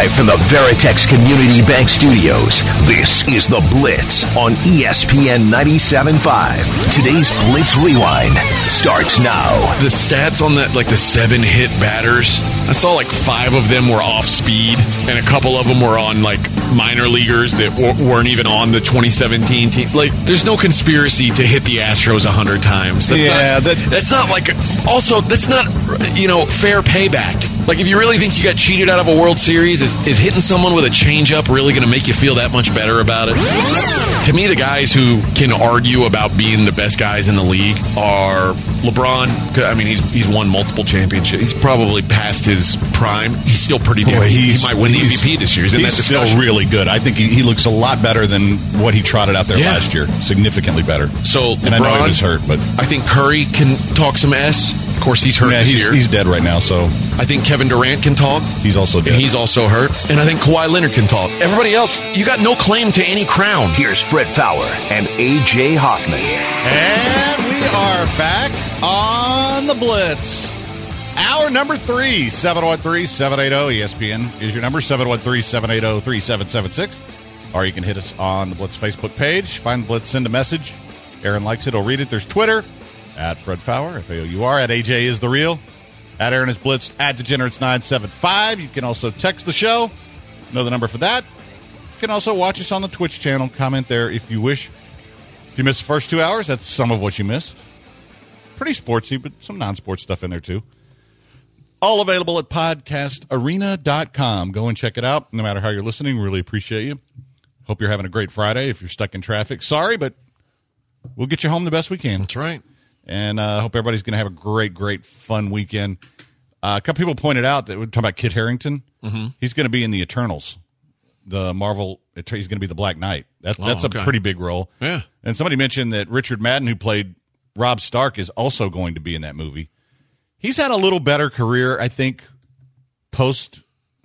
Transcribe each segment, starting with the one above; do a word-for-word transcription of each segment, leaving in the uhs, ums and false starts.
Live from the Veritex Community Bank Studios, this is The Blitz on E S P N ninety-seven point five. Today's Blitz Rewind starts now. The stats on that, like the seven hit batters, I saw like five of them were off speed, and a couple of them were on like minor leaguers that w- weren't even on the twenty seventeen team. Like, there's no conspiracy to hit the Astros a hundred times. That's yeah, not, that, that's not like. Also, that's not, you know, fair payback. Like, if you really think you got cheated out of a World Series, is, is hitting someone with a changeup really going to make you feel that much better about it? To me, the guys who can argue about being the best guys in the league are LeBron. I mean, he's he's won multiple championships. He's probably past his prime. He's still pretty damn good. He might win the M V P this year. He's in he's that discussion. Still really good. I think he, he looks a lot better than what he trotted out there Yeah. last year. Significantly better. So, and I know LeBron, he was hurt, but I think Curry can talk some S. Of course, he's hurt yeah, this he's, year. he's dead right now, so I think Kevin Durant can talk. he's also dead. And he's also hurt. And I think Kawhi Leonard can talk. Everybody else, you got no claim to any crown. Here's Fred Fowler and A J Hoffman. And we are back on the Blitz. Hour number three, seven one three, seven eight zero E S P N is your number, seven one three, seven eight zero, three seven seven six. Or you can hit us on the Blitz Facebook page. Find the Blitz, send a message. Aaron likes it, he'll read it. There's Twitter, at Fred Fowler, F A O U R, at A J is the real, at Aaron is Blitzed, at Degenerates nine seven five. You can also text the show. Know the number for that. You can also watch us on the Twitch channel. Comment there if you wish. If you missed the first two hours, that's some of what you missed. Pretty sportsy, but some non-sports stuff in there, too. All available at podcast arena dot com. Go and check it out. No matter how you're listening, really appreciate you. Hope you're having a great Friday. If you're stuck in traffic, sorry, but we'll get you home the best we can. That's right. And I uh, hope everybody's going to have a great, great, fun weekend. Uh, a couple people pointed out that we're talking about Kit Harington. Mm-hmm. He's going to be in the Eternals, the Marvel. He's going to be the Black Knight. That's, oh, that's okay. a pretty big role. Yeah. And somebody mentioned that Richard Madden, who played Robb Stark, is also going to be in that movie. He's had a little better career, I think, post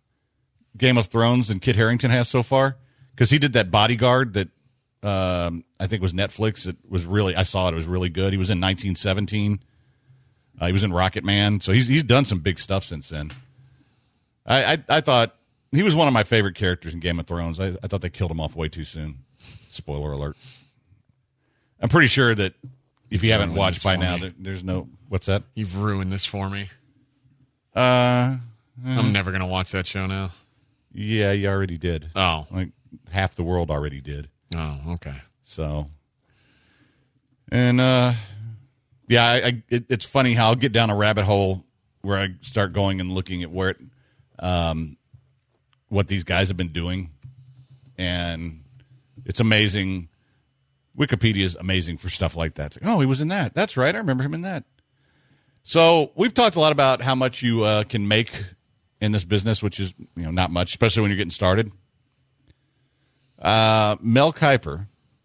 Game of Thrones than Kit Harington has so far, because he did that Bodyguard that um, I think was Netflix. It was really, I saw it. It was really good. He was in nineteen seventeen. Uh, he was in Rocket Man. So he's he's done some big stuff since then. I, I, I thought he was one of my favorite characters in Game of Thrones. I, I thought they killed him off way too soon. Spoiler alert. I'm pretty sure that if you haven't watched by now, there, there's no... What's that? You've ruined this for me. Uh, I'm never going to watch that show now. Yeah, you already did. Oh. Like half the world already did. Oh, okay. So, and uh, yeah, I, I, it, it's funny how I'll get down a rabbit hole where I start going and looking at where it, um, what these guys have been doing, and it's amazing. Wikipedia is amazing for stuff like that. It's like, oh, he was in that. That's right. I remember him in that. So we've talked a lot about how much you uh, can make in this business, which is, you know, not much, especially when you're getting started. Uh, Mel Kiper,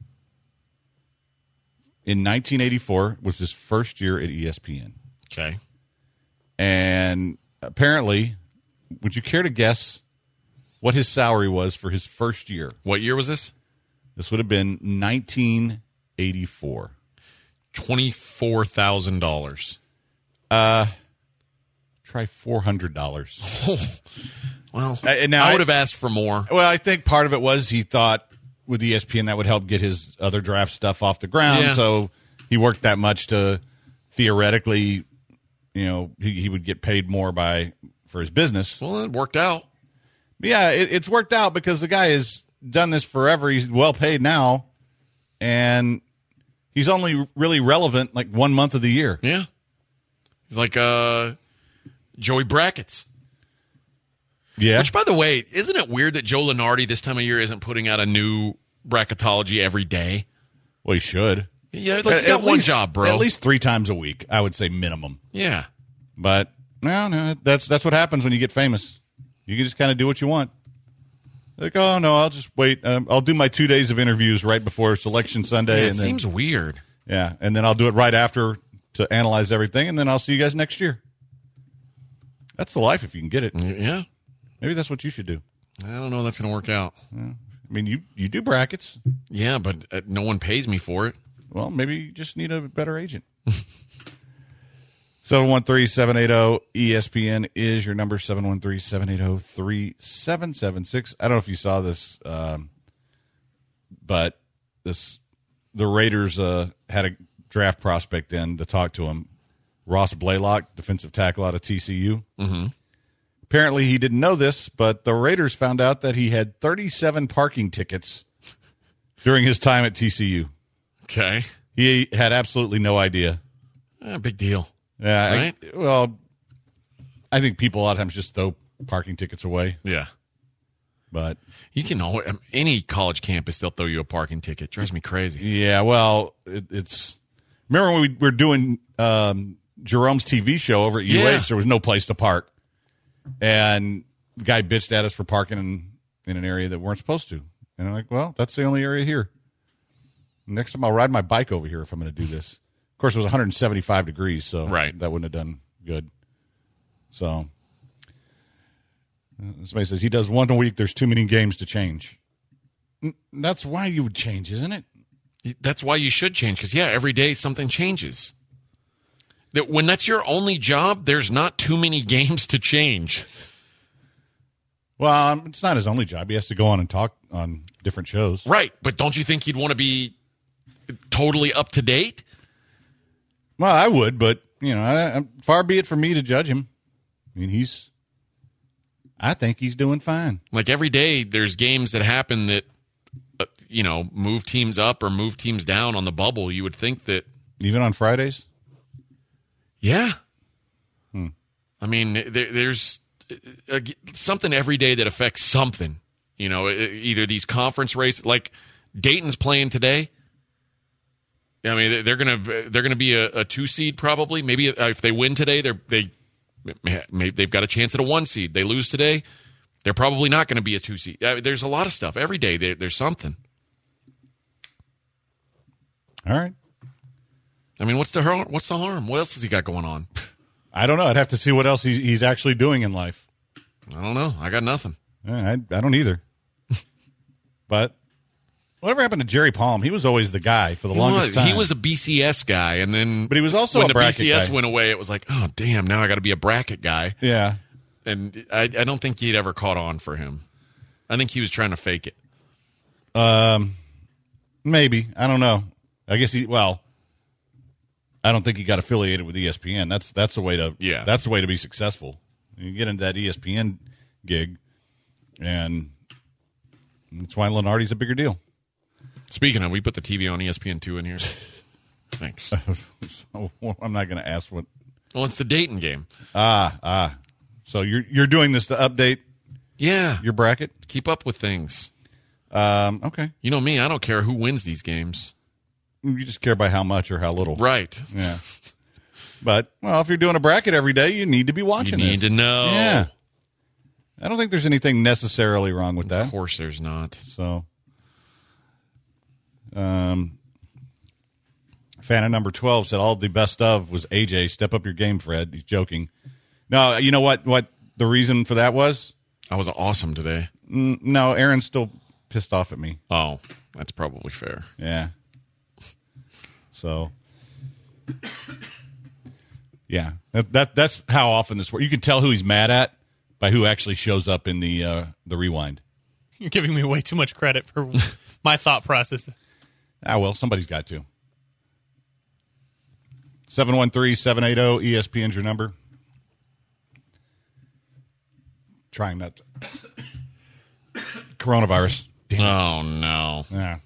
in nineteen eighty-four, was his first year at E S P N. Okay. And apparently, would you care to guess what his salary was for his first year? What year was this? This would have been nineteen eighty-four. twenty-four thousand dollars. Uh, try four hundred dollars. Well, uh, now I would have asked for more. Well, I think part of it was he thought with E S P N that would help get his other draft stuff off the ground. Yeah. So he worked that much to theoretically, you know, he, he would get paid more by for his business. Well, it worked out. Yeah, it, it's worked out because the guy has done this forever. He's well paid now, and he's only really relevant like one month of the year. Yeah. He's like uh, Joey Brackets. Yeah. Which, by the way, isn't it weird that Joe Lunardi this time of year isn't putting out a new bracketology every day? Well, he should. Yeah, like you got one least, job, bro. At least three times a week, I would say minimum. Yeah. But no, no, that's that's what happens when you get famous. You can just kind of do what you want. Like, oh no, I'll just wait. Um, I'll do my two days of interviews right before Selection Sunday. Yeah, it and then, seems weird. Yeah, and then I'll do it right after to analyze everything, and then I'll see you guys next year. That's the life if you can get it. Yeah. Maybe that's what you should do. I don't know if that's going to work out. Yeah. I mean, you, you do brackets. Yeah, but uh, no one pays me for it. Well, maybe you just need a better agent. seven one three, seven eight zero, E S P N is your number, seven one three, seven eight zero, three seven seven six. I don't know if you saw this, um, but this the Raiders uh, had a draft prospect in to talk to him, Ross Blaylock, defensive tackle out of T C U. Mm-hmm. Apparently he didn't know this, but the Raiders found out that he had thirty-seven parking tickets during his time at T C U. Okay. He had absolutely no idea. Eh, big deal. Yeah, Right? I, well, I think people a lot of times just throw parking tickets away. Yeah. But You can always, any college campus, they'll throw you a parking ticket. Drives me crazy. yeah, well, it, it's remember when we were doing um, Jerome's T V show over at U H? Yeah. There was no place to park, and the guy bitched at us for parking in, in an area that weren't supposed to. And I'm like, well, that's the only area here. Next time I'll ride my bike over here if I'm going to do this. Of course, it was one hundred seventy-five degrees, so Right. that wouldn't have done good. So uh, somebody says he does one a week. There's too many games to change. N- That's why you would change, isn't it? That's why you should change, because, yeah, every day something changes. That when that's your only job, there's not too many games to change. Well, um, it's not his only job. He has to go on and talk on different shows. Right, but don't you think he'd want to be totally up to date? Well, I would, but, you know, I, I, far be it for me to judge him. I mean, he's, I think he's doing fine. Like every day there's games that happen that, uh, you know, move teams up or move teams down on the bubble. You would think that. Even on Fridays? Yeah. Hmm. I mean, there, there's uh, something every day that affects something. You know, either these conference races, like Dayton's playing today. I mean, they're gonna they're gonna be a, a two seed probably. Maybe if they win today, they're they they've got a chance at a one seed. They lose today, they're probably not going to be a two seed. I mean, there's a lot of stuff every day. There, there's something. All right. I mean, what's the harm? What's the harm? What else has he got going on? I don't know. I'd have to see what else he's, he's actually doing in life. I don't know. I got nothing. I, I don't either. But whatever happened to Jerry Palm? He was always the guy for the He longest was, time. he was a B C S guy, and then But he was also when a bracket the B C S guy. went away, it was like, oh damn, now I got to be a bracket guy. Yeah. And I, I don't think he'd ever caught on for him. I think he was trying to fake it. Um, maybe. I don't know. I guess he. Well, I don't think he got affiliated with E S P N. That's that's the way to. Yeah. That's the way to be successful. You get into that E S P N gig, and that's why Lenardi's a bigger deal. Speaking of, we put the T V on E S P N two in here. Thanks. So, I'm not going to ask what. Well, it's the Dayton game. Ah, ah. So you're you're doing this to update Yeah. your bracket? Keep up with things. Um, okay. You know me, I don't care who wins these games. You just care by how much or how little. Right. Yeah. But, well, if you're doing a bracket every day, you need to be watching You need this. to know. Yeah. I don't think there's anything necessarily wrong with that. Of course there's not. So, um, fan of number twelve said all the best of was A J. Step up your game, Fred. He's joking. No, you know what? What the reason for that was? I was awesome today. Mm, no, Aaron's still pissed off at me. Oh, that's probably fair. Yeah. So, yeah, that, that that's how often this works. You can tell who he's mad at by who actually shows up in the uh, the rewind. You're giving me way too much credit for my thought process. Ah, well, somebody's got to. seven one three, seven eight zero, E S P N's your number. Trying not to. Coronavirus. Damn it. Oh, no. Yeah.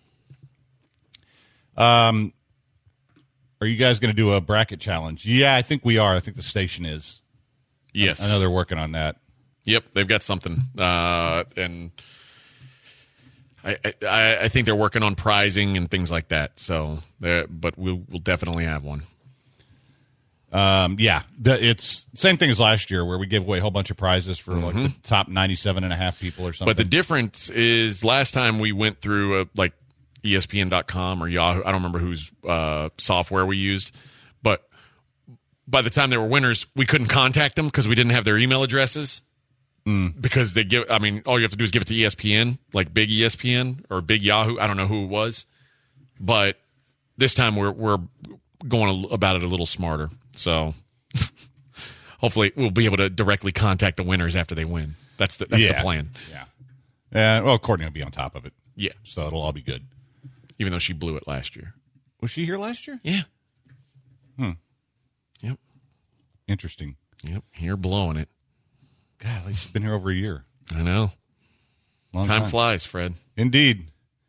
Um, are you guys going to do a bracket challenge? Yeah, I think we are. I think the station is. Yes. I know they're working on that. Yep, they've got something. Uh, and I, I I think they're working on prizing and things like that. So, but we'll, we'll definitely have one. Um, yeah, the, it's same thing as last year where we gave away a whole bunch of prizes for like the top ninety-seven and a half people or something. But the difference is last time we went through uh, like E S P N dot com or Yahoo. I don't remember whose uh, software we used. But by the time they were winners, we couldn't contact them because we didn't have their email addresses. Mm. Because they give, I mean, all you have to do is give it to E S P N, like big E S P N or big Yahoo. I don't know who it was. But this time we're we're going about it a little smarter. So Hopefully, we'll be able to directly contact the winners after they win. That's the that's yeah. the plan. Yeah. Yeah. Well, Courtney will be on top of it. Yeah. So it'll all be good. Even though she blew it last year. Was she here last year? Yeah. Hmm. Yep. Interesting. Yep. Here blowing it. God, like she's been here over a year. I know. Long time, time flies, Fred. Indeed.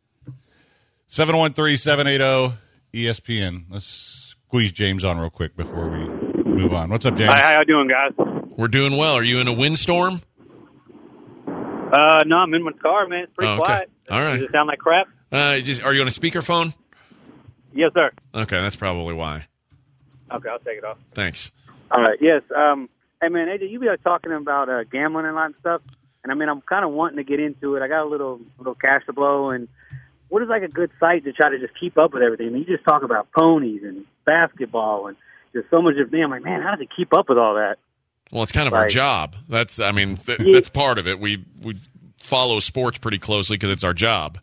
seven one three, seven eight zero, E S P N. Let's squeeze James on real quick before we move on. What's up, James? Hi, how you doing, guys? We're doing well. Are you in a windstorm? Uh, no, I'm in my car, man. It's pretty Oh, okay. quiet. All right. Does it sound like crap? Uh, just, are you on a speakerphone? Yes, sir. Okay, that's probably why. Okay, I'll take it off. Thanks. All right. Yes. Um. Hey, man, A J, you be like, talking about uh, gambling and a lot of stuff, and I mean, I'm kind of wanting to get into it. I got a little little cash to blow, and what is like a good site to try to just keep up with everything? I mean, you just talk about ponies and basketball and just so much of me. I'm like, man, how does it keep up with all that? Well, it's kind of Like- our job. That's, I mean, th- Yeah. that's part of it. We we follow sports pretty closely because it's our job.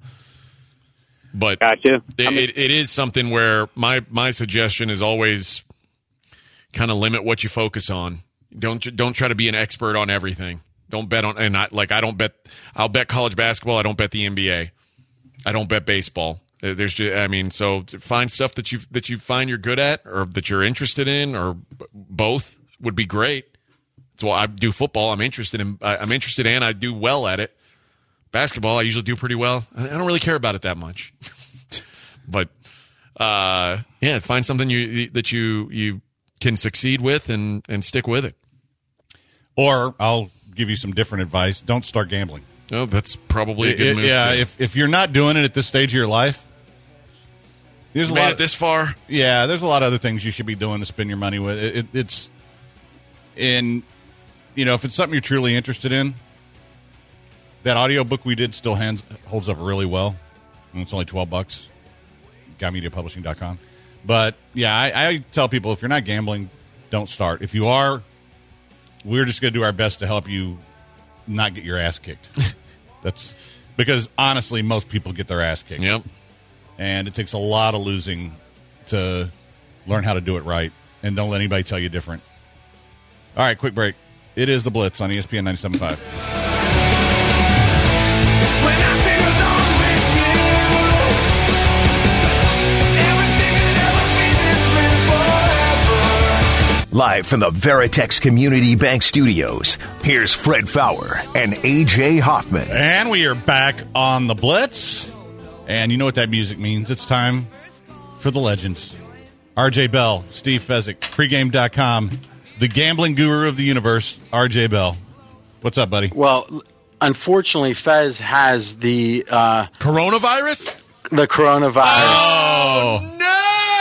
But Gotcha. it, I mean- it, it is something where my my suggestion is always kind of limit what you focus on. Don't don't try to be an expert on everything. Don't bet on and I like I don't bet. I'll bet college basketball. I don't bet the N B A. I don't bet baseball. Uh, There's just, I mean, so to find stuff that you that you find you're good at or that you're interested in or b- both would be great. So I do football. I'm interested in. I- I'm interested in. I do well at it. Basketball, I usually do pretty well. I I don't really care about it that much. But uh, yeah, find something you that you you can succeed with and and stick with it. Or I'll give you some different advice. Don't start gambling. No, that's probably a good It- move. yeah, too. if if you're not doing it at this stage of your life, there's a made lot it this far. Yeah, there's a lot of other things you should be doing to spend your money with. It, it, it's in, you know, if it's something you're truly interested in, that audiobook we did still hands, holds up really well. And it's only twelve bucks. guy media publishing dot com. But yeah, I, I tell people if you're not gambling, don't start. If you are, we're just going to do our best to help you not get your ass kicked. That's because honestly, most people get their ass kicked. Yep. And it takes a lot of losing to learn how to do it right. And don't let anybody tell you different. All right, quick break. It is The Blitz on E S P N ninety-seven point five. Live from the Veritex Community Bank Studios, here's Fred Fowler and A J Hoffman. And we are back on The Blitz. And you know what that music means. It's time for the legends. R J Bell, Steve Fezzik, pregame dot com, the gambling guru of the universe, R J Bell. What's up, buddy? Well, unfortunately, Fez has the uh, Coronavirus? the coronavirus. Oh, no!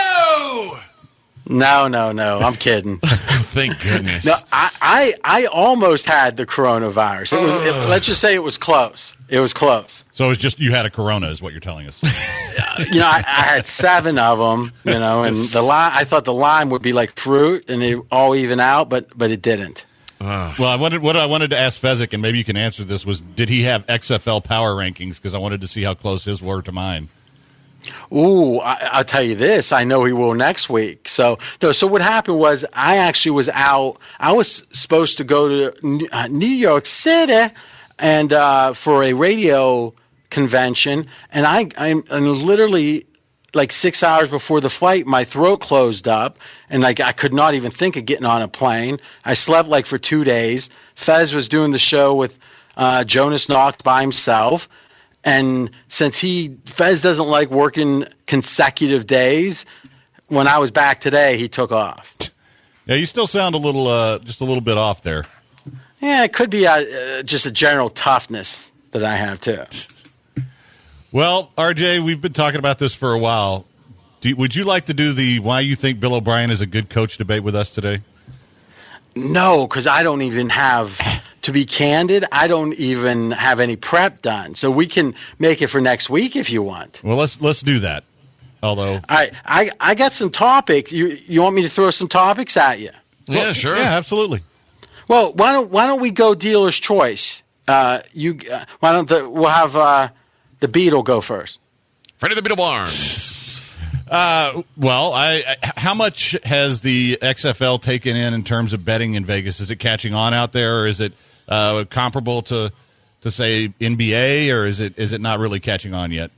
No, no, no. I'm kidding. Thank goodness. No, I, I, I almost had the coronavirus. It was. It, let's just say it was close. It was close. So it's just you had a corona is what you're telling us. You know, I, I had seven of them. You know, and the lime. I thought the lime would be like fruit and it all even out, but but it didn't. Well, I wanted what I wanted to ask Fezzik, and maybe you can answer this, was did he have X F L power rankings? Because I wanted to see how close his were to mine. Ooh, I, I'll tell you this. I know he will next week. So no. So what happened was I actually was out. I was supposed to go to New- uh, New York City and uh, for a radio convention, and I I'm and literally like six hours before the flight, my throat closed up, and like I could not even think of getting on a plane. I slept like for two days. Fez was doing the show with uh, Jonas Knox by himself. And since he, Fez doesn't like working consecutive days, when I was back today, he took off. Yeah, you still sound a little, uh, just a little bit off there. Yeah, it could be a, uh, just a general toughness that I have too. Well, R J, we've been talking about this for a while. Do, would you like to do the why you think Bill O'Brien is a good coach debate with us today? No, because I don't even have, to be candid, I don't even have any prep done. So we can make it for next week if you want. Well, let's let's do that. Although, All right, I, I got some topics. You you want me to throw some topics at you? Yeah, well, sure. Yeah, absolutely. Well, why don't why don't we go dealer's choice? Uh, you uh, why don't the, we'll have uh, the Beetle go first? Freddie the Beetle Barnes. Uh, well, I, I how much has the X F L taken in in terms of betting in Vegas? Is it catching on out there, or is it uh, comparable to to say N B A, or is it is it not really catching on yet?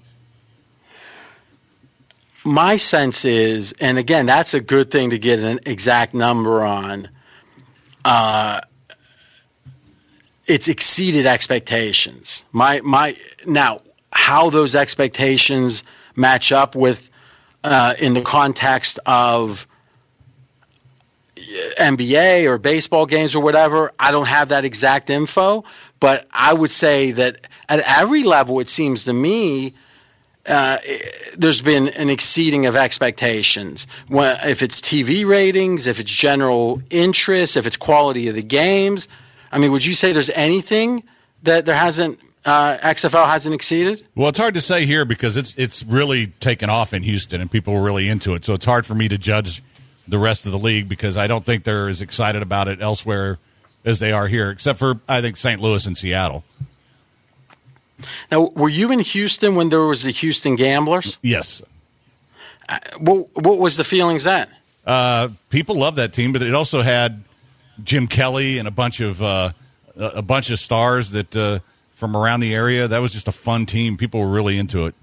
My sense is, and again, that's a good thing to get an exact number on. Uh, it's exceeded expectations. My my now, how those expectations match up with uh, in the context of N B A or baseball games or whatever, I don't have that exact info. But I would say that at every level, it seems to me, uh, there's been an exceeding of expectations. When, if it's T V ratings, if it's general interest, if it's quality of the games. I mean, would you say there's anything that there hasn't uh, X F L hasn't exceeded? Well, it's hard to say here because it's it's really taken off in Houston and people are really into it. So it's hard for me to judge the rest of the league because I don't think they're as excited about it elsewhere as they are here, except for, I think, Saint Louis and Seattle. Now, were you in Houston when there was the Houston Gamblers? Yes. Uh, what, what was the feelings then? Uh, people love that team, but it also had Jim Kelly and a bunch of uh, a bunch of stars that uh, from around the area. That was just a fun team. People were really into it.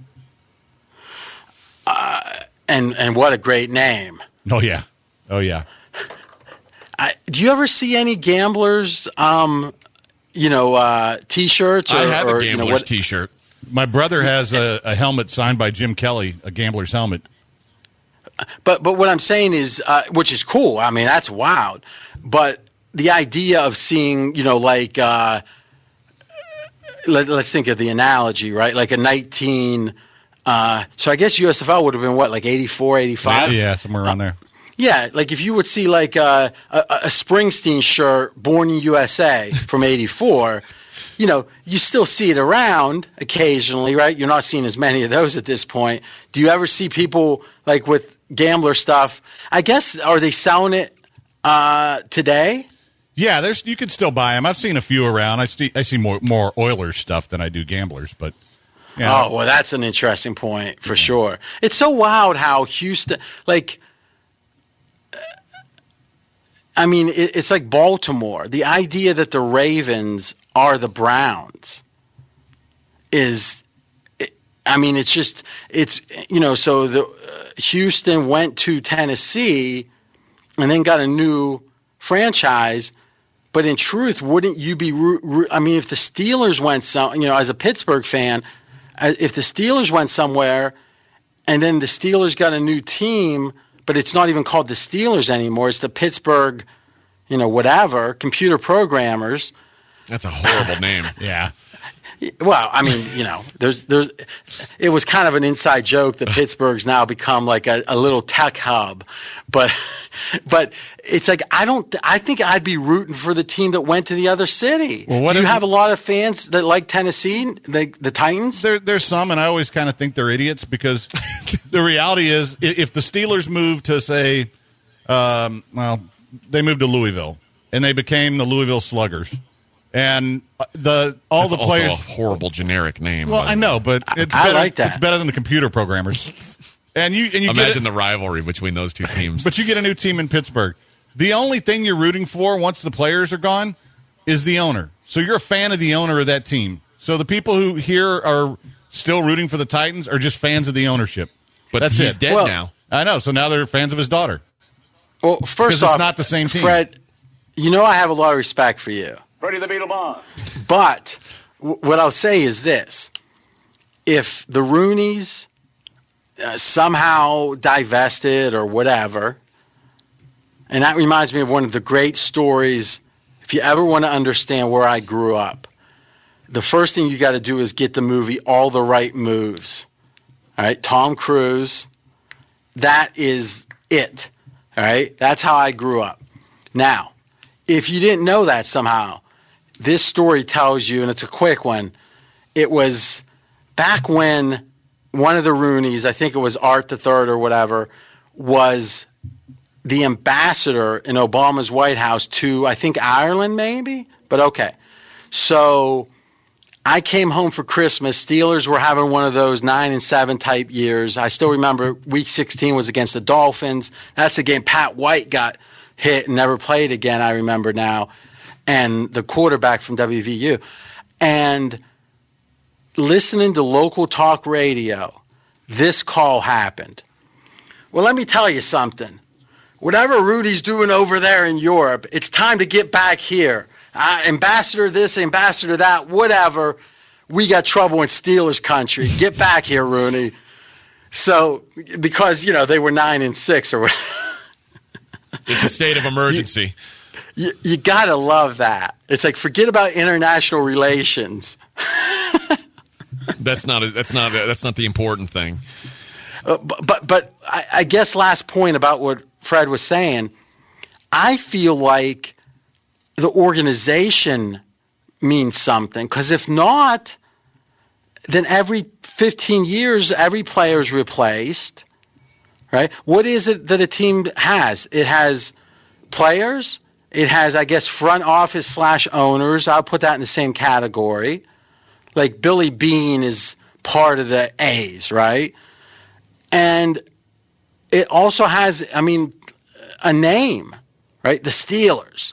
Uh, and and what a great name! Oh yeah, oh yeah. I, do you ever see any Gamblers, um, you know, uh, T-shirts? Or, I have or, a Gamblers you know, what, T-shirt. My brother has a, a helmet signed by Jim Kelly, a Gambler's helmet. But but what I'm saying is, uh, which is cool. I mean, that's wild. But the idea of seeing, you know, like, uh, let, let's think of the analogy, right? Like a nineteen. Uh, so I guess U S F L would have been what, like eighty-four, eighty-five? Yeah, somewhere around there. Yeah, like if you would see like a, a, a Springsteen shirt, Born in U S A from eighty-four, you know, you still see it around occasionally, right? You're not seeing as many of those at this point. Do you ever see people like with Gambler stuff? I guess, are they selling it uh, today? Yeah, there's you can still buy them. I've seen a few around. I see I see more more Oilers stuff than I do Gamblers, but yeah. Oh, well, that's an interesting point for sure. It's so wild how Houston, like, I mean, it, it's like Baltimore. The idea that the Ravens are the Browns is, I mean, it's just, it's, you know, so the uh, Houston went to Tennessee and then got a new franchise. But in truth, wouldn't you be, I mean, if the Steelers went some, you know, as a Pittsburgh fan, if the Steelers went somewhere and then the Steelers got a new team, but it's not even called the Steelers anymore. It's the Pittsburgh, you know, whatever, computer programmers. That's a horrible name. Yeah. Well, I mean, you know, there's, there's, it was kind of an inside joke that Pittsburgh's now become like a, a little tech hub, but, but it's like I don't, I think I'd be rooting for the team that went to the other city. Well, what Do you if, have a lot of fans that like Tennessee, the, the Titans? There, there's some, and I always kind of think they're idiots because the reality is, if the Steelers moved to say, um, well, they moved to Louisville and they became the Louisville Sluggers. And the all That's the players, also a horrible generic name. Well, I know, but it's I better, like that. It's better than the computer programmers. And you and you imagine get it, the rivalry between those two teams. But you get a new team in Pittsburgh. The only thing you're rooting for once the players are gone is the owner. So you're a fan of the owner of that team. So the people who here are still rooting for the Titans are just fans of the ownership. But that's he's it. dead Well, now. I know. So now they're fans of his daughter. Well, first Because off, it's not the same team. Fred, you know I have a lot of respect for you. Freddie the Beetle Bond. But w- what I'll say is this. If the Rooneys uh, somehow divested or whatever, and that reminds me of one of the great stories, if you ever want to understand where I grew up, the first thing you got to do is get the movie All the Right Moves. All right, Tom Cruise. That is it. All right, that's how I grew up. Now, if you didn't know that somehow, this story tells you, and it's a quick one, it was back when one of the Rooneys, I think it was Art the Third or whatever, was the ambassador in Obama's White House to, I think, Ireland maybe? But okay. So I came home for Christmas. Steelers were having one of those nine and seven type years. I still remember week sixteen was against the Dolphins. That's the game Pat White got hit and never played again, I remember now, and the quarterback from W V U. And listening to local talk radio, this call happened. Well, let me tell you something. Whatever Rudy's doing over there in Europe, it's time to get back here. Uh, ambassador this, ambassador that, whatever. We got trouble in Steelers country. Get back here, Rooney. So, because, you know, they were nine and six or whatever. It's a state of emergency. You, you, you got to love that. It's like, forget about international relations. That's not a, that's not a, that's not the important thing. Uh, but but, but I, I guess last point about what Fred was saying, I feel like the organization means something, because if not, then every fifteen years, every player is replaced, right? What is it that a team has? It has players. It has, I guess, front office slash owners. I'll put that in the same category. Like Billy Beane is part of the A's, right? And it also has, I mean, a name, right? The Steelers.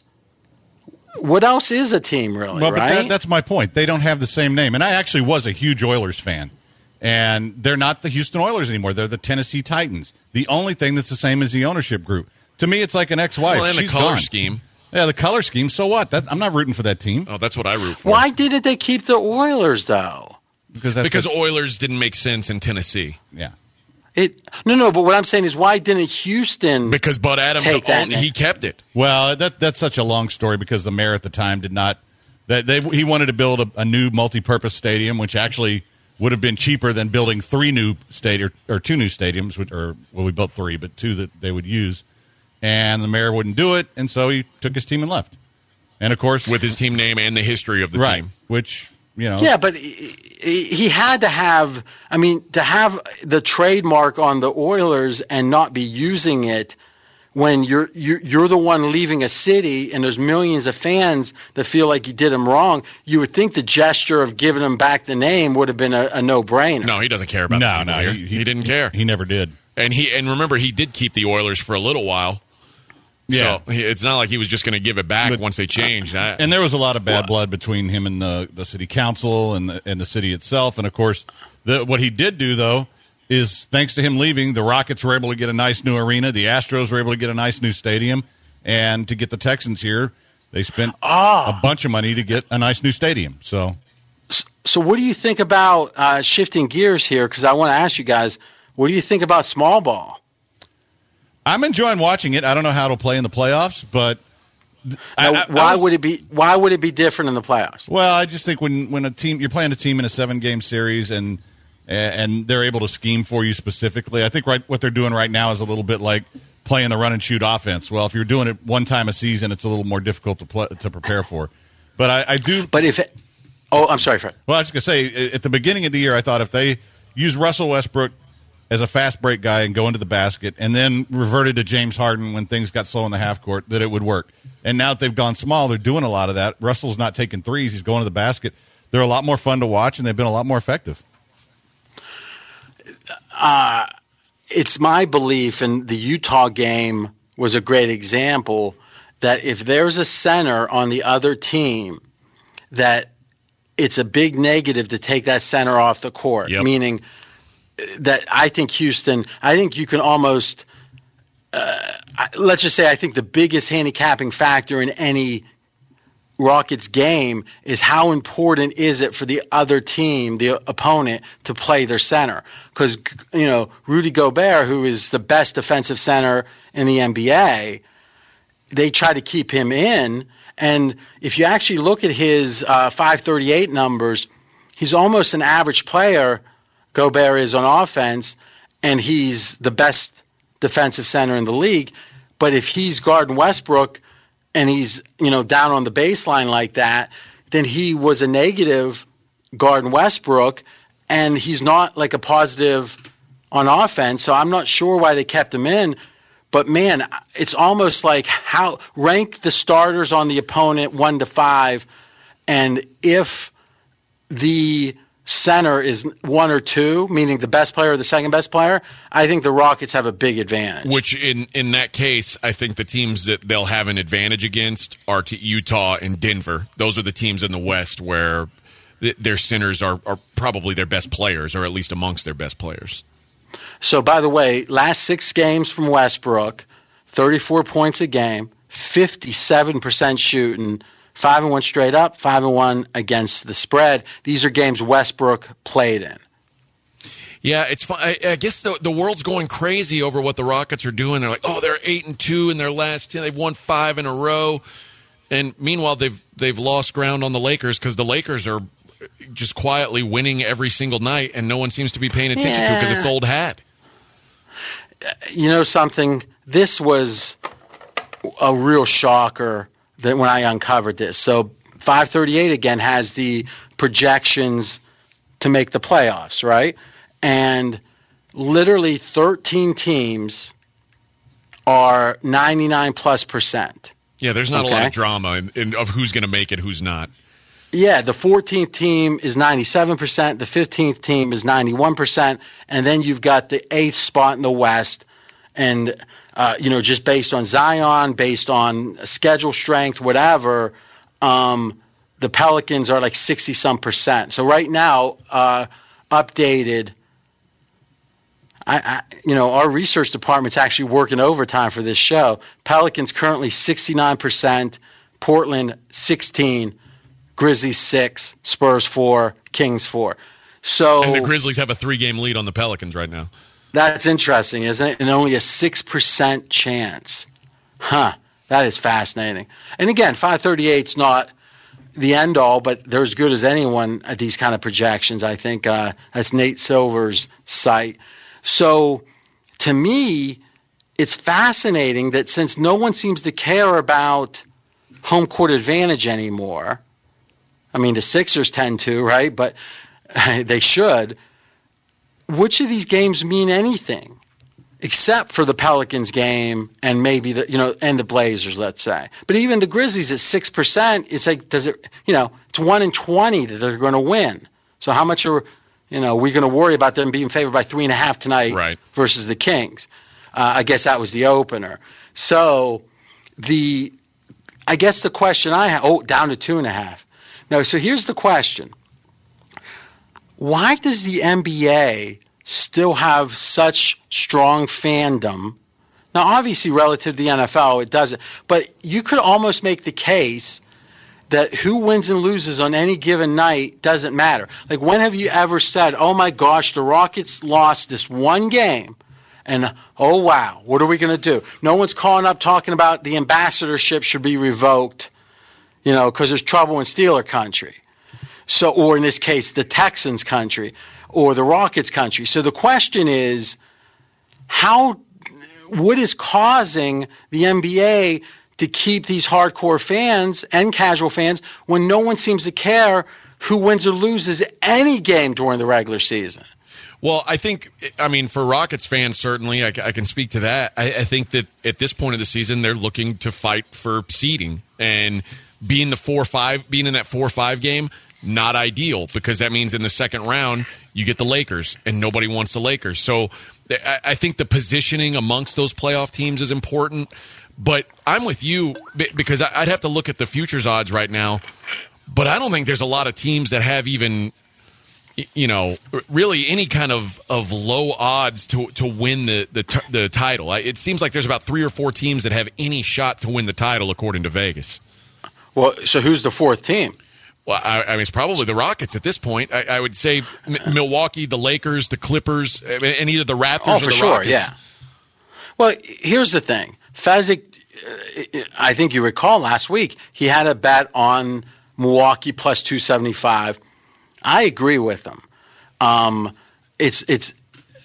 What else is a team, really, well, but right? that, that's my point. They don't have the same name. And I actually was a huge Oilers fan. And they're not the Houston Oilers anymore. They're the Tennessee Titans. The only thing that's the same is the ownership group. To me, it's like an ex-wife. Well, and She's the color gone. scheme. Yeah, the color scheme. So what? That, I'm not rooting for that team. Oh, that's what I root for. Why didn't they keep the Oilers, though? Because that's Because a, Oilers didn't make sense in Tennessee. yeah. It no, no. But what I'm saying is, why didn't Houston? Because Bud Adams Take that owned, name. he kept it. Well, that that's such a long story because the mayor at the time did not. That they he wanted to build a, a new multi-purpose stadium, which actually would have been cheaper than building three new stadium or two new stadiums, which, or well, we built three, but two that they would use. And the mayor wouldn't do it, and so he took his team and left. And of course, With his team name and the history of the right, team. which you know, Yeah, but he, he had to have. I mean, to have the trademark on the Oilers and not be using it when you're you're, you're the one leaving a city and there's millions of fans that feel like you did him wrong. You would think the gesture of giving him back the name would have been a, a no-brainer. No, he doesn't care about no, the no, here. he, He, didn't care. He never did. And he and remember, he did keep the Oilers for a little while. Yeah. So he, it's not like he was just going to give it back But- once they changed. I, And there was a lot of bad Well- blood between him and the, the city council and the, and the city itself. And, of course, the, what he did do, though, is thanks to him leaving, the Rockets were able to get a nice new arena. The Astros were able to get a nice new stadium. And to get the Texans here, they spent Ah. a bunch of money to get a nice new stadium. So, So what do you think about uh, shifting gears here? Because I want to ask you guys, what do you think about small ball? I'm enjoying watching it. I don't know how it'll play in the playoffs, but Now, I- I- I why was- would it be? Why would it be different in the playoffs? Well, I just think when, when a team you're playing a team in a seven game series and and they're able to scheme for you specifically, I think right what they're doing right now is a little bit like playing the run and shoot offense. Well, if you're doing it one time a season, it's a little more difficult to play, to prepare for. But I, I do. But if it, oh, I'm sorry, Fred. Well, I was just gonna say at the beginning of the year, I thought if they use Russell Westbrook as a fast break guy and go into the basket, and then reverted to James Harden when things got slow in the half court, that it would work. And now that they've gone small, they're doing a lot of that. Russell's not taking threes; he's going to the basket. They're a lot more fun to watch, and they've been a lot more effective. Uh, it's my belief, and the Utah game was a great example, that if there's a center on the other team, that it's a big negative to take that center off the court, Yep. meaning that I think Houston, I think you can almost, uh, let's just say I think the biggest handicapping factor in any Rockets game is how important is it for the other team, the opponent, to play their center. Because, you know, Rudy Gobert, who is the best defensive center in the N B A, they try to keep him in. And if you actually look at his uh, five thirty-eight numbers, he's almost an average player, Gobert is, on offense, and he's the best defensive center in the league. But if he's guarding Westbrook and he's, you know, down on the baseline like that, then he was a negative guarding Westbrook, and he's not like a positive on offense. So I'm not sure why they kept him in. But, man, it's almost like how rank the starters on the opponent one to five, and if the center is one or two, meaning the best player or the second best player, I think the Rockets have a big advantage. Which, in, in that case, I think the teams that they'll have an advantage against are to Utah and Denver. Those are the teams in the West where th- their centers are, are probably their best players, or at least amongst their best players. So, by the way, last six games from Westbrook, thirty-four points a game, fifty-seven percent shooting, five and one straight up, five and one against the spread. These are games Westbrook played in. Yeah, it's fun. I, I guess the the world's going crazy over what the Rockets are doing. They're like, oh, they're eight and two in their last ten. They've won five in a row, and meanwhile they've they've lost ground on the Lakers because the Lakers are just quietly winning every single night, and no one seems to be paying attention yeah. to because it's old hat. You know something? This was a real shocker that when I uncovered this. So five thirty-eight again has the projections to make the playoffs, right? And literally thirteen teams are ninety-nine plus percent. Yeah, there's not okay? a lot of drama in, in, of who's going to make it, who's not. Yeah, the fourteenth team is ninety-seven percent, the fifteenth team is ninety-one percent, and then you've got the eighth spot in the West. And, uh, you know, just based on Zion, based on schedule strength, whatever, um, the Pelicans are like sixty-some percent. So right now, uh, updated, I, I, you know, our research department's actually working overtime for this show. Pelicans currently sixty-nine percent, Portland sixteen, Grizzlies six, Spurs four, Kings four. So and the Grizzlies have a three-game lead on the Pelicans right now. That's interesting, isn't it? And only a six percent chance. Huh. That is fascinating. And again, five thirty-eight is not the end-all, but they're as good as anyone at these kind of projections, I think. Uh, that's Nate Silver's site. So to me, it's fascinating that since no one seems to care about home court advantage anymore, I mean, the Sixers tend to, right? But they should. Which of these games mean anything except for the Pelicans game and maybe the, you know, and the Blazers, let's say. But even the Grizzlies at six percent, it's like, does it, you know, it's one in twenty that they're going to win. So how much are, you know, we going to worry about them being favored by three and a half tonight right. versus the Kings? Uh, I guess that was the opener. So the, I guess the question I have, oh, down to two and a half. No, so here's the question. Why does the N B A still have such strong fandom? Now, obviously, relative to the N F L, it doesn't. But you could almost make the case that who wins and loses on any given night doesn't matter. Like, when have you ever said, oh, my gosh, the Rockets lost this one game, and, oh, wow, what are we going to do? No one's calling up talking about the ambassadorship should be revoked, you know, because there's trouble in Steeler country. So, or in this case, the Texans country or the Rockets country. So the question is, how, what is causing the N B A to keep these hardcore fans and casual fans when no one seems to care who wins or loses any game during the regular season? Well, I think, I mean, for Rockets fans, certainly, I, I can speak to that. I, I think that at this point of the season, they're looking to fight for seeding and being the four five, being in that four five game. Not ideal because that means in the second round you get the Lakers and nobody wants the Lakers. So I think the positioning amongst those playoff teams is important. But I'm with you because I'd have to look at the futures odds right now. But I don't think there's a lot of teams that have even, you know, really any kind of, of low odds to to win the, the the title. It seems like there's about three or four teams that have any shot to win the title according to Vegas. Well, so who's the fourth team? Well, I, I mean, it's probably the Rockets at this point. I, I would say M- Milwaukee, the Lakers, the Clippers, and either the Raptors oh, or for the sure, Rockets. Yeah. Well, here's the thing. Fezzik, uh, I think you recall last week, he had a bet on Milwaukee plus two seventy-five. I agree with him. Um, it's it's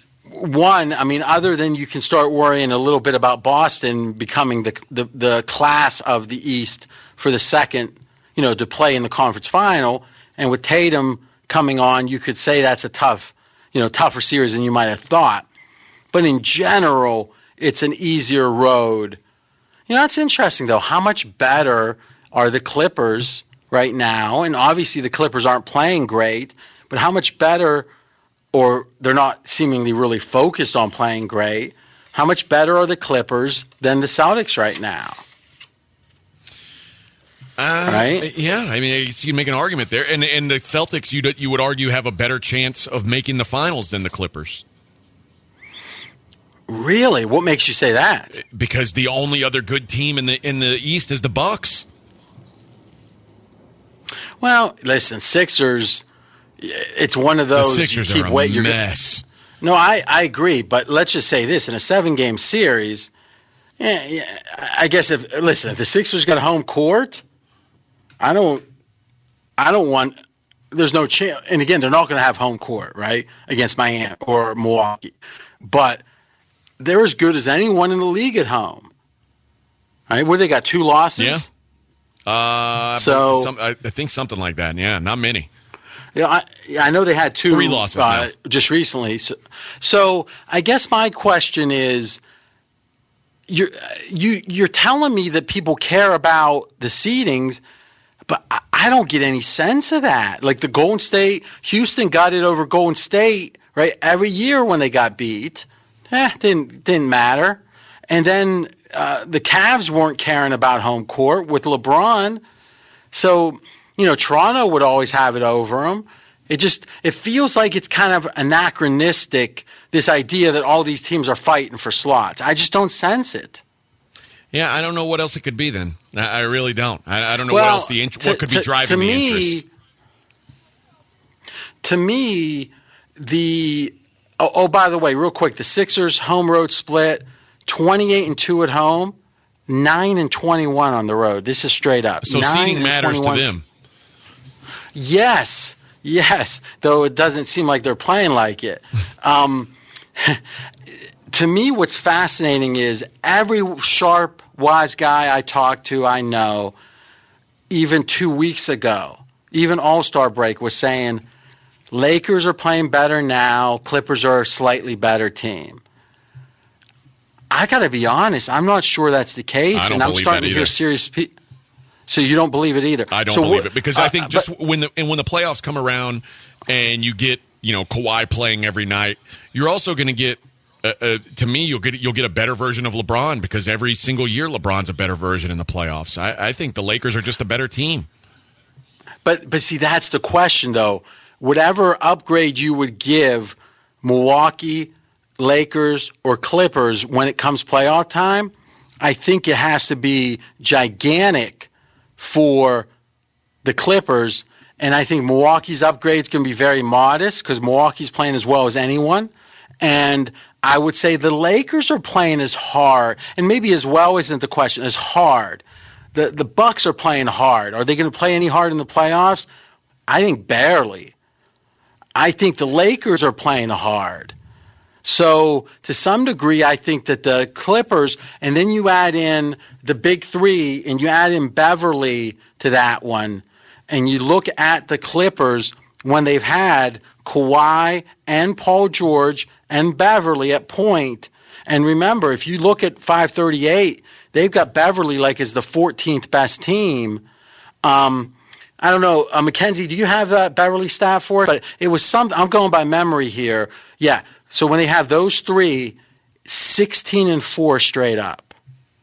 one, I mean, other than you can start worrying a little bit about Boston becoming the the, the class of the East for the second, you know, to play in the conference final, and with Tatum coming on, you could say that's a tough, you know, tougher series than you might have thought. But in general, it's an easier road. You know, it's interesting though. How much better are the Clippers right now, and obviously the Clippers aren't playing great, but how much better, or they're not seemingly really focused on playing great, how much better are the Clippers than the Celtics right now? Uh, right? Yeah, I mean, you can make an argument there. And and the Celtics, you you would argue, have a better chance of making the finals than the Clippers. Really? What makes you say that? Because the only other good team in the in the East is the Bucks. Well, listen, Sixers, it's one of those the Sixers you keep are a wait, you're mess. No, I, I agree, but let's just say this. In a seven-game series, yeah, yeah, I guess if, listen, if the Sixers got home court, I don't, I don't want, there's no chance, and again, they're not going to have home court, right, against Miami or Milwaukee, but they're as good as anyone in the league at home, right, where they got two losses. Yeah. Uh, so some, I think something like that, yeah, not many. Yeah, I, I know they had two Three losses uh, just recently. So, so I guess my question is, you're, you, you're telling me that people care about the seedings, but I, I don't get any sense of that. Like the Golden State, Houston got it over Golden State, right? Every year when they got beat, eh, didn't didn't matter. And then uh, the Cavs weren't caring about home court with LeBron, so. You know, Toronto would always have it over them. It just it feels like it's kind of anachronistic, this idea that all these teams are fighting for slots. I just don't sense it. Yeah, I don't know what else it could be then. I, I really don't. I, I don't know well, what else the int- to, what could to, be driving to the me, interest. To me, the oh, oh by the way, real quick, the Sixers home road split, twenty-eight and two at home, nine and twenty-one on the road. This is straight up. So seeding matters to them. Yes, yes, though it doesn't seem like they're playing like it. Um, to me, what's fascinating is every sharp, wise guy I talk to, I know, even two weeks ago, even All-Star break, was saying Lakers are playing better now, Clippers are a slightly better team. I got to be honest, I'm not sure that's the case, I don't and I'm believe starting that to hear either. serious people. So you don't believe it either? I don't so believe what, it because I think uh, just but, when the and when the playoffs come around and you get you know Kawhi playing every night, you're also going to get uh, uh, to me you'll get you'll get a better version of LeBron because every single year LeBron's a better version in the playoffs. I, I think the Lakers are just a better team. But but see, that's the question though. Whatever upgrade you would give Milwaukee, Lakers, or Clippers when it comes playoff time, I think it has to be gigantic for the Clippers, and I think Milwaukee's upgrade is going to be very modest because Milwaukee's playing as well as anyone, and I would say the Lakers are playing as hard, and maybe as well isn't the question, as hard. The the Bucks are playing hard. Are they going to play any hard in the playoffs? I think barely. I think the Lakers are playing hard. So to some degree, I think that the Clippers, and then you add in the big three, and you add in Beverly to that one, and you look at the Clippers when they've had Kawhi and Paul George and Beverly at point. And remember, if you look at five thirty-eight, they've got Beverly like as the fourteenth best team. Um, I don't know, uh, Mackenzie, do you have that Beverly stat for it? But it was something. I'm going by memory here. Yeah. So when they have those three, sixteen and four straight up.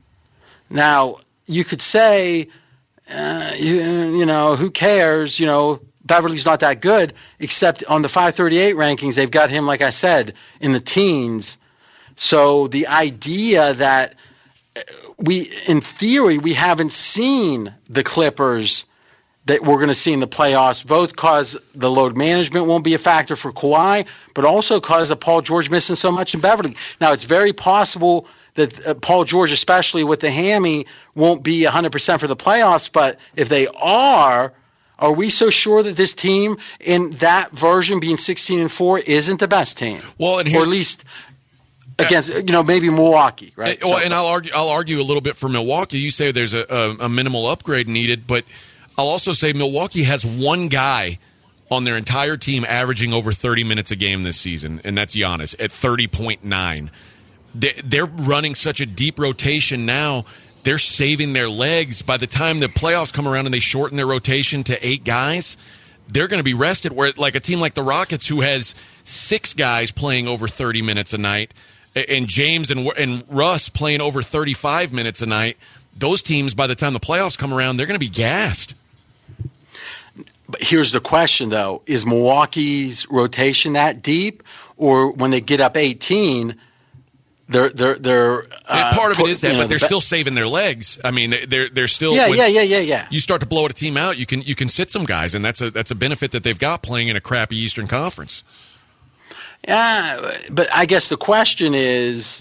Now, you could say, uh, you, you know, who cares? You know, Beverly's not that good, except on the five thirty-eight rankings, they've got him, like I said, in the teens. So the idea that we, in theory, we haven't seen the Clippers that we're going to see in the playoffs, both because the load management won't be a factor for Kawhi, but also because of Paul George missing so much in Beverly. Now, it's very possible that uh, Paul George, especially with the hammy, won't be one hundred percent for the playoffs, but if they are, are we so sure that this team in that version being sixteen and four isn't the best team? Well, and or at least against, you know, maybe Milwaukee, right? Well, so, and I'll argue, I'll argue a little bit for Milwaukee. You say there's a, a, a minimal upgrade needed, but I'll also say Milwaukee has one guy on their entire team averaging over thirty minutes a game this season, and that's Giannis at thirty point nine. They're running such a deep rotation now they're saving their legs. By the time the playoffs come around and they shorten their rotation to eight guys, they're going to be rested. Where like a team like the Rockets, who has six guys playing over thirty minutes a night, and James and, and Russ playing over thirty-five minutes a night, those teams, by the time the playoffs come around, they're going to be gassed. But here's the question, though. Is Milwaukee's rotation that deep? Or when they get up eighteen, they're they're they're uh, part of it is that, you know, but they're the, still saving their legs. I mean, they're they're still yeah when yeah yeah yeah yeah. You start to blow a team out, you can you can sit some guys, and that's a that's a benefit that they've got playing in a crappy Eastern Conference. Yeah, but I guess the question is,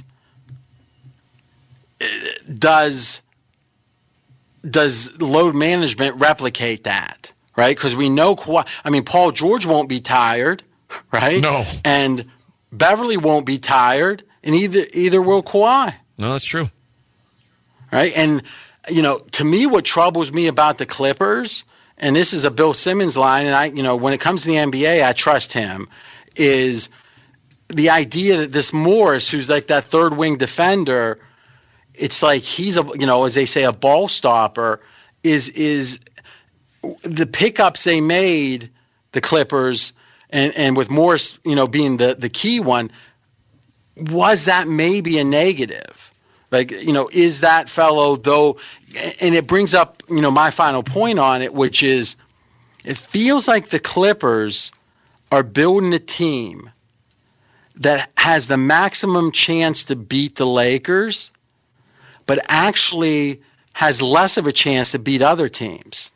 does does load management replicate that? Right, because we know Kawhi. I mean, Paul George won't be tired. Right? No. And Beverly won't be tired, and either either will Kawhi. No, that's true. Right? And, you know, to me, what troubles me about the Clippers, and this is a Bill Simmons line, and I, you know, when it comes to the N B A, I trust him, is the idea that this Morris, who's like that third wing defender, it's like he's a, you know, as they say, a ball stopper, is is the pickups they made, the Clippers. And and with Morris, you know, being the, the key one, was that maybe a negative? Like, you know, is that fellow, though, and it brings up, you know, my final point on it, which is it feels like the Clippers are building a team that has the maximum chance to beat the Lakers, but actually has less of a chance to beat other teams.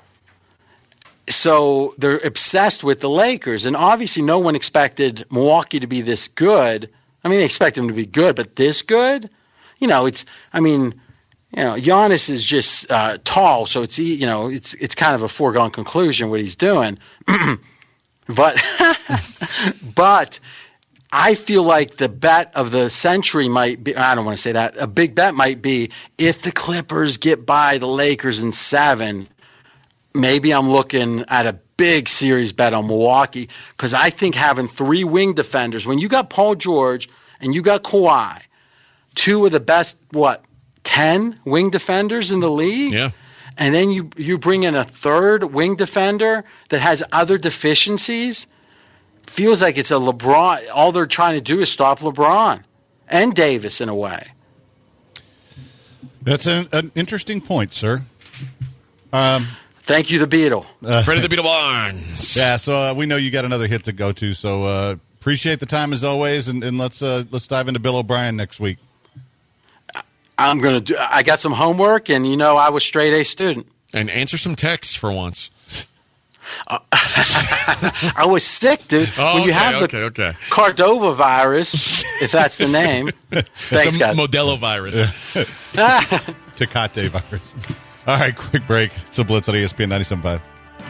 So they're obsessed with the Lakers, and obviously no one expected Milwaukee to be this good. I mean, they expect them to be good, but this good? You know, it's, I mean, you know, Giannis is just uh, tall, so it's, you know, it's it's kind of a foregone conclusion what he's doing. but but I feel like the bet of the century might be, I don't want to say that, a big bet might be if the Clippers get by the Lakers in seven, maybe I'm looking at a big series bet on Milwaukee, because I think having three wing defenders, when you got Paul George and you got Kawhi, two of the best, what, ten wing defenders in the league? Yeah. And then you, you bring in a third wing defender that has other deficiencies, feels like it's a LeBron. All they're trying to do is stop LeBron and Davis in a way. That's an, an interesting point, sir. Um. Thank you, the Beatle. Uh, Freddie the Beetle Barnes. Yeah, so uh, we know you got another hit to go to, so uh, appreciate the time as always, and, and let's uh, let's dive into Bill O'Brien next week. I'm gonna do. I got some homework, and you know I was straight A student. And answer some texts for once. Uh, I was sick, dude. Oh, when you okay, have the okay, okay. Cordova virus, if that's the name. Thanks, the guys. Modelo virus. Tecate virus. All right, quick break. It's a Blitz on E S P N ninety-seven point five.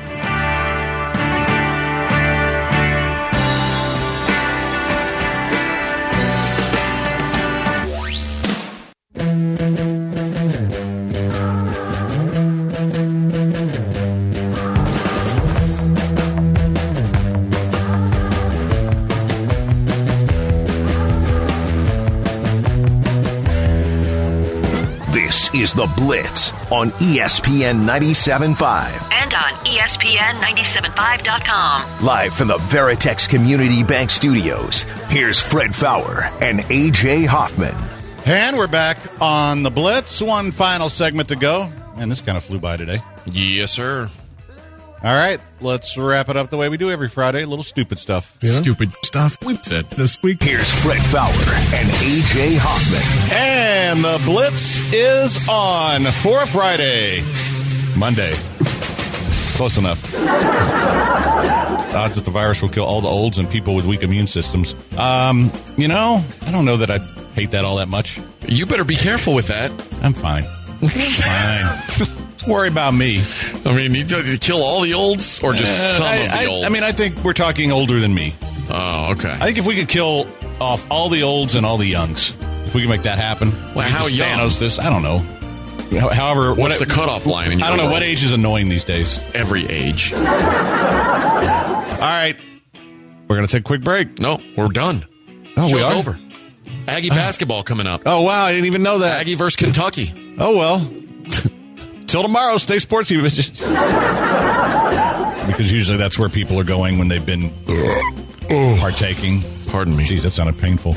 This is The Blitz on E S P N ninety-seven point five. And on E S P N ninety-seven point five dot com. Live from the Veritex Community Bank Studios, here's Fred Faour and A J Hoffman. And we're back on The Blitz. One final segment to go. Man, this kind of flew by today. Yes, sir. All right, let's wrap it up the way we do every Friday. A little stupid stuff. Yeah. Stupid stuff we've said this week. Here's Fred Faour and A J Hoffman. And the Blitz is on for a Friday. Monday. Close enough. Odds that the virus will kill all the olds and people with weak immune systems. Um, you know, I don't know that I hate that all that much. You better be careful with that. I'm fine. fine. Don't worry about me. I mean, you, you kill all the olds or just Uh, some I, of the I, olds? I mean, I think we're talking older than me. Oh, okay. I think if we could kill off all the olds and all the youngs, if we can make that happen. Well, we how just young? Thanos this? I don't know. However, What's what, the cutoff line? In your I don't know. world? What age is annoying these days? Every age. All right. We're going to take a quick break. No, we're done. Oh, we Show's are? over. Aggie basketball coming up. Oh, wow. I didn't even know that. Aggie versus Kentucky. Oh, well. Till tomorrow, stay sportsy, bitches. Because usually that's where people are going when they've been partaking. Pardon me. Jeez, that sounded painful.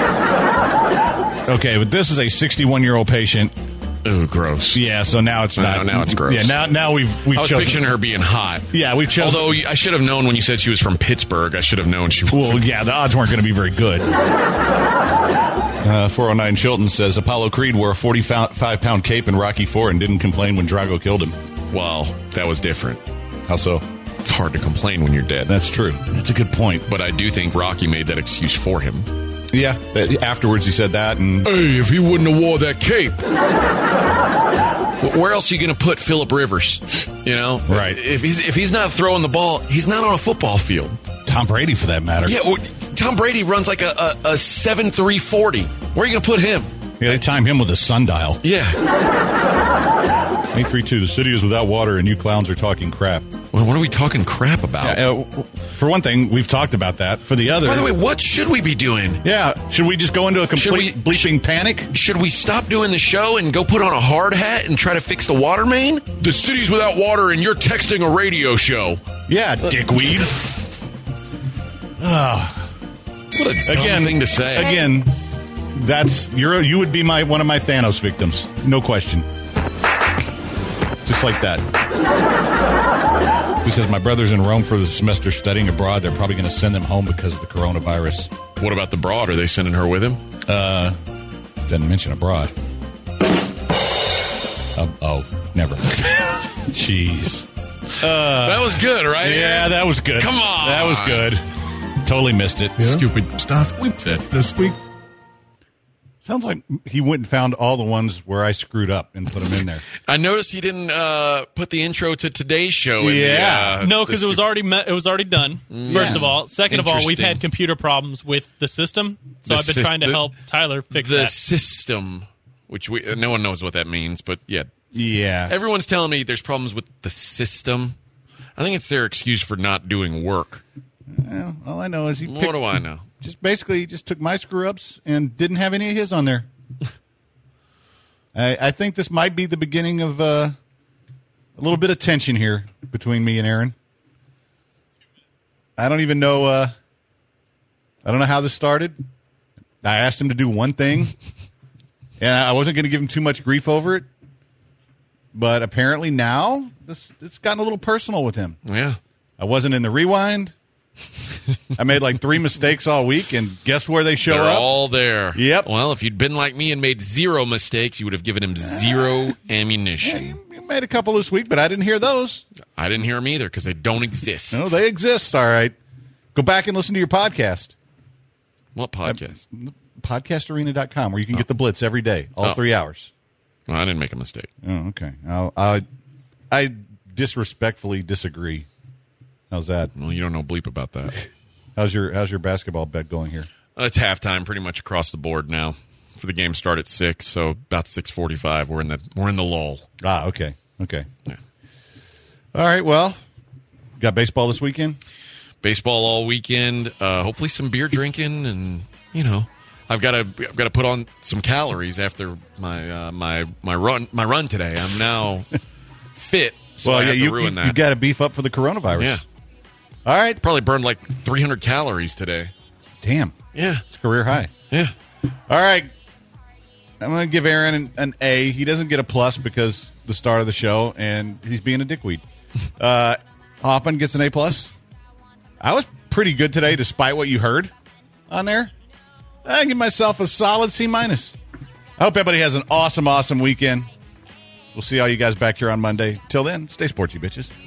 Okay, but this is a sixty-one-year-old patient. Ooh, gross. Yeah, so now it's Now- not. now it's gross. Yeah, now now we've we've I was chosen. picturing her being hot. Yeah, we've chosen. Although I should have known when you said she was from Pittsburgh. I should have known she was. Well, yeah, the odds weren't going to be very good. Uh, four oh nine Chilton says Apollo Creed wore a forty-five pound cape in Rocky four and didn't complain when Drago killed him. Well, that was different. How so? It's hard to complain when you're dead. That's true. That's a good point. But I do think Rocky made that excuse for him. Yeah, afterwards he said that. And hey, if he wouldn't have wore that cape. Where else are you going to put Phillip Rivers? You know? Right. If he's if he's not throwing the ball, he's not on a football field. Tom Brady, for that matter. Yeah, well, Tom Brady runs like a, a, a seven three forty. Where are you going to put him? Yeah, they time him with a sundial. Yeah. eight three two, the city is without water and you clowns are talking crap. Well, what are we talking crap about? Yeah, uh, for one thing, we've talked about that. For the other... By the way, what should we be doing? Yeah, should we just go into a complete we- bleeping panic? Should we stop doing the show and go put on a hard hat and try to fix the water main? The city's without water and you're texting a radio show. Yeah, dickweed. What a dumb Again, thing to say. Again, that's you're you would be my one of my Thanos victims, no question. Just like that. He says my brother's in Rome for the semester studying abroad. They're probably going to send them home because of the coronavirus. What about the broad? Are they sending her with him? Uh, didn't mention abroad. Uh, oh, never. Jeez. Uh, that was good, right? Yeah, that was good. Come on. That was good. Totally missed it. Yeah. Stupid stuff we said this week. Sounds like he went and found all the ones where I screwed up and put them in there. I noticed he didn't uh, put the intro to today's show. In Yeah. the, uh, No, because it was already me- it was already done. First of all, second of all, we've Interesting. had computer problems with the system, so The I've been sys- trying to the- help Tyler fix the that. system, which we, uh, no one knows what that means, but yeah, Yeah. everyone's telling me there's problems with the system. I think it's their excuse for not doing work. Well, all I know is he What picked, do I know? just basically just took my screw ups and didn't have any of his on there. I, I think this might be the beginning of uh, a little bit of tension here between me and Aaron. I don't even know. Uh, I don't know how this started. I asked him to do one thing, and I wasn't going to give him too much grief over it. But apparently now this it's gotten a little personal with him. Yeah. I wasn't in the rewind. I made like three mistakes all week, and guess where they show They're up? all there. Yep. Well, if you'd been like me and made zero mistakes, you would have given him zero Yeah, ammunition. you, you made a couple this week, but I didn't hear those. I didn't hear them either because they don't exist. No, they exist. All right. Go back and listen to your podcast. What podcast? podcast arena dot com, where you can get the Blitz every day, all Oh. three hours. Well, I didn't make a mistake. Oh, okay. I'll, I I disrespectfully disagree. How's that? Well, you don't know bleep about that. How's your How's your basketball bet going here? Uh, it's halftime pretty much across the board now. For the game start at six, so about six forty-five. We're in the we're in the lull. Ah, okay, okay. Yeah. All right. Well, got baseball this weekend. Baseball all weekend. Uh, hopefully some beer drinking, and you know, I've got to I've got to put on some calories after my uh, my my run my run today. I'm now fit, so well, I yeah, have you to ruin you, that. you got to beef up for the coronavirus. Yeah. All right. Probably burned like three hundred calories today. Damn. Yeah. It's career high. Yeah. All right. I'm going to give Aaron an, an A. He doesn't get a plus because the start of the show, and he's being a dickweed. Uh, Hoffman gets an A plus. I was pretty good today, despite what you heard on there. I give myself a solid C minus. I hope everybody has an awesome, awesome weekend. We'll see all you guys back here on Monday. Till then, stay sporty, bitches.